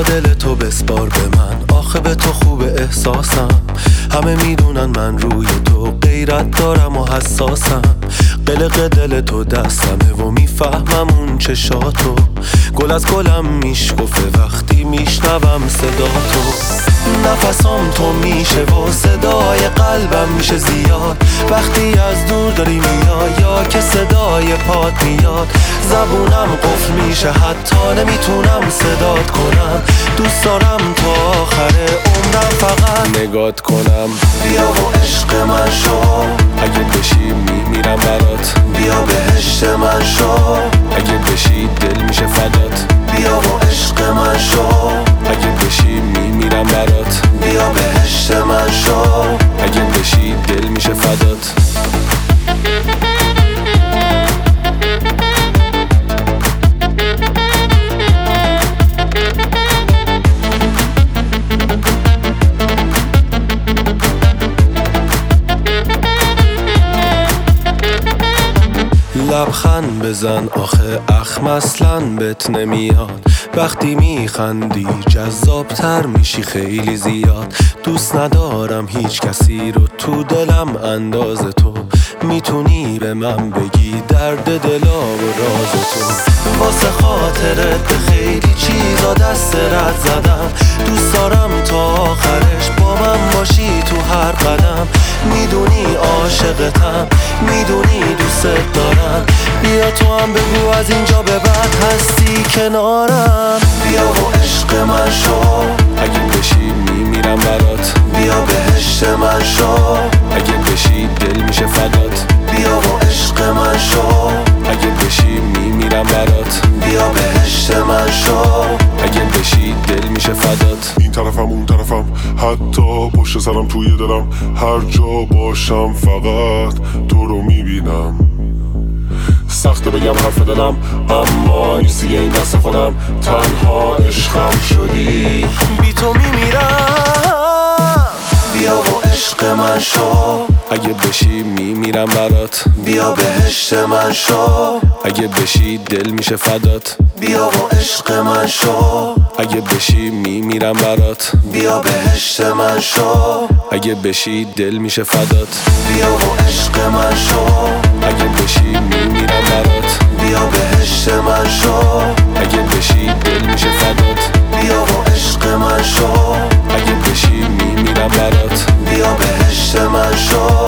بیا دل تو بسپار به من، آخه به تو خوب احساسم. همه میدونن من روی تو غیرت دارم و حساسم. قلق دل تو دستمه و میفهمم اون چشاتو. گل از گلم میشکفه وقتی میشنوم صدا تو. نفسام تو میشه و صدای قلبم میشه زیاد وقتی از دور داری میای یا که صدای پات میاد. زبونم قفل میشه حتی نمیتونم صدات کنم. دوست دارم تا آخر عمرم فقط نگات کنم. بیا و عشق من شو، اگه بشی میمیرم برات. بیا بهشت من شو، اگه بشی دل میشه فدات. بیا و عشق من شو، اگه بشی میمیرم برات. بیا بهشت من شو، اگه بشی دل میشه فدات. لبخند بزن آخه اخم اصلاً بهت نمیاد. وقتی میخندی جذابتر میشی خیلی زیاد. دوست ندارم هیچ کسی رو تو دلم انداز تو. میتونی به من بگی درد دلا و راز تو. واسه خاطرت به خیلی چیزا دست رد زدم. دوست دارم تا آخرش با من باشی تو هر قدم. میدونی عاشقتم، میدونی دوست دارم. بیا تو هم بگو از اینجا به بعد هستی کنارم. بیا و عشق من شو، اگه بشی میمیرم برات. بیا بهشت من شو، اگه بشی دل میشه فدات. بیا و عشق من شو، اگه بشی میمیرم برات. بیا بهشت من شو، اگه بشی دل میشه فدات. این طرفم اون طرفم حتی پشت سرم توی دلم. هر جا باشم فقط تو رو میبینم. سخته بگم حرف دلم اما نیستی این دست خودم. تنها عشقم شدی، بی تو میمیرم. بیا و عشق من شو، اگه بشی میمیرم برات. بیا بهشت من شو، اگه بشی دل میشه فدات. بیا و عشق من شو، اگه بشی میمیرم برات. بیا بهشت من شو، اگه بشی دل میشه فدات. بیا و عشق من شو، اگه بشی میمیرم برات. بیا بهشت من شو، اگه بشی دل میشه فدات. بیا و عشق من شو، اگه بشی میمیرم برات. بیا بهشت من شو.